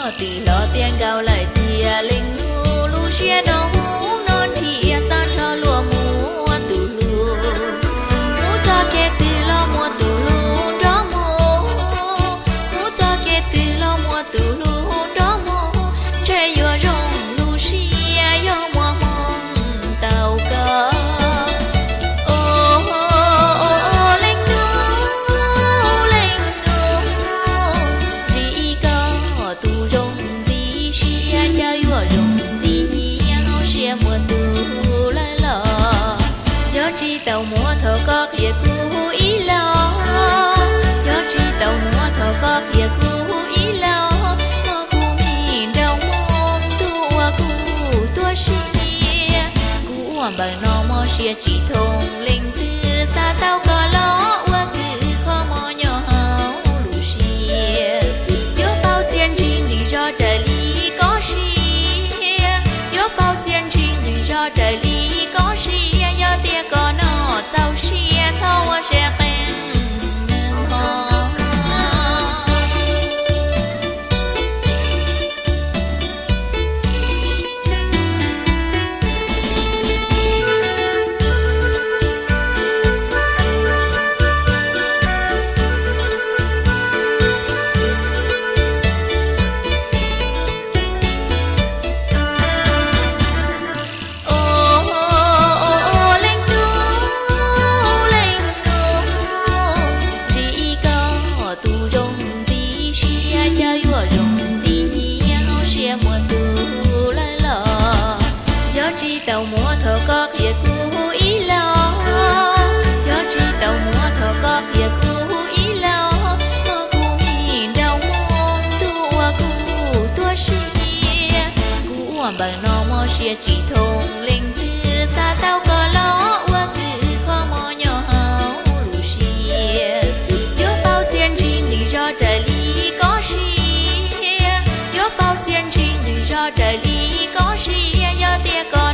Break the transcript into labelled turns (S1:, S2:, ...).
S1: từ lo tiền cao lại tia linh lu xia đâu non thì sa thơ lúa mua từ lu mu cho kê từ lo mua từ lu đó mu cho kê từ lo mua từ lu đó mu chơi vừa rong lu xia yo mua mong tàu cơ mùa tu lại lọ gió chi tàu múa thở có kia cú ý lo gió chi tàu múa thở có kia cú ý lo mà cú nhìn đâu mong tua cú tua xia cú bằng nó mò xia chỉ thông linh tư xa tàu có lo ua cứ khó mò nhỏ hao lù xia gió bao tiền chi đi cho trời lý có xia gió bao tiền chi cho trời lý có xia do tia có nó giàu xia thâu sẽ quen nương ho mùa tu lại lọ gió chi tàu múa thở có kia cú ý lo gió chi tàu múa thở có kia cú ý lo mà cú nhìn đâu mong tua cú tua xia cú bằng nó mò xia chỉ thông linh tư xa tàu có lo ua cứ khó mò nhỏ hao lù xia gió bao tiền chi đi cho trời lý có xia gió bao tiền chi cho trời lý có xia do tia có